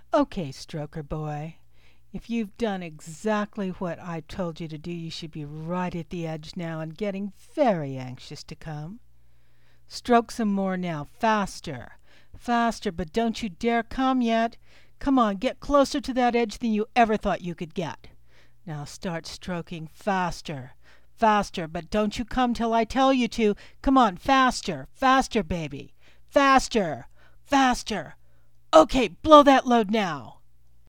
Okay, stroker boy. If you've done exactly what I told you to do, you should be right at the edge now and getting very anxious to come. Stroke some more now, faster, faster, but don't you dare come yet. Come on, get closer to that edge than you ever thought you could get. Now start stroking faster, faster, but don't you come till I tell you to. Come on, faster, faster, baby, faster, faster. Okay, blow that load now.